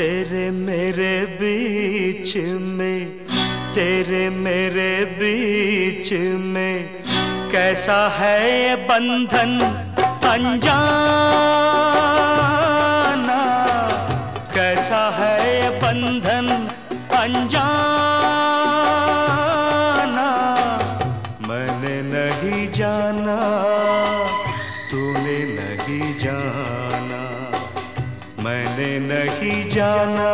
तेरे मेरे बीच में, तेरे मेरे बीच में कैसा है ये बंधन अनजाना, कैसा है ये बंधन अनजाना। मैंने नहीं जाना, तूने नहीं जाना, मैंने नहीं जाना,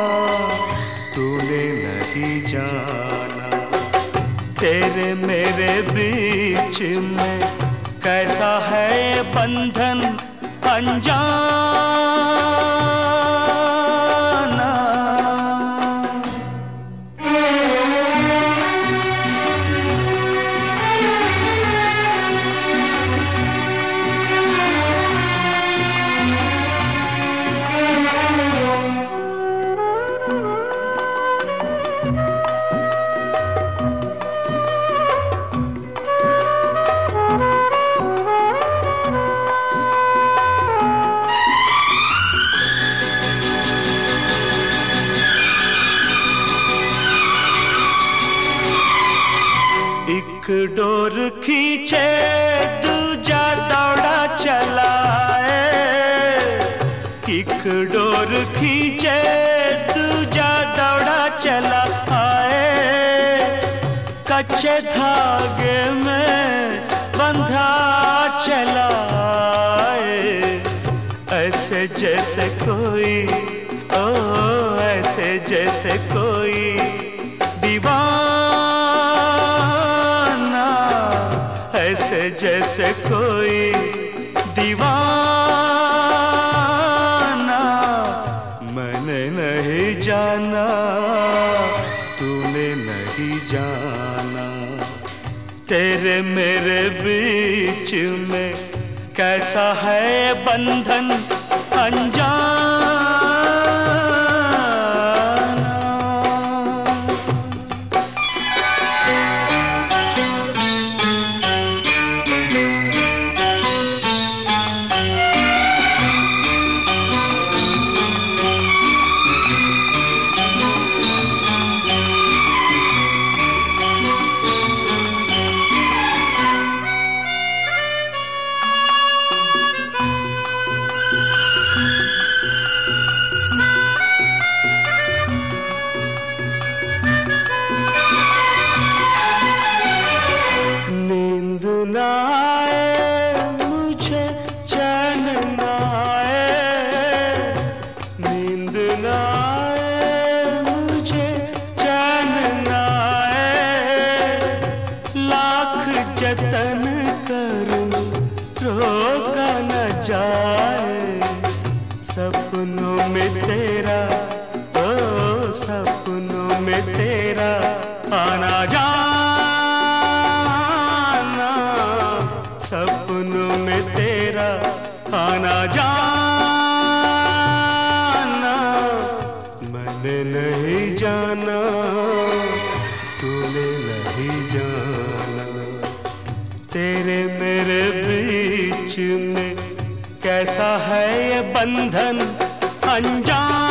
तूने नहीं जाना। तेरे मेरे बीच में कैसा है ये बंधन अनजाना। एक डोर खींचे दूजा दौड़ा चलाए, एक डोर खींचे दूजा दौड़ा चला आए। कच्चे धागे में बंधा चला आए, ऐसे जैसे कोई, ओ ऐसे जैसे कोई दीवाना, ऐसे जैसे कोई दीवाना। मैंने नहीं जाना, तूने नहीं जाना। तेरे मेरे बीच में कैसा है बंधन अनजाना। ना आए मुझे चैन ना आए, नींद ना आए मुझे चैन ना आए। लाख जतन करूं रोका न जाए, सपनों में तेरा, ओ सपनों में तेरा आना जाना, सपनों में तेरा आना जाना। मैंने नहीं जाना, तूने नहीं जाना। तेरे मेरे बीच में कैसा है ये बंधन अनजाना।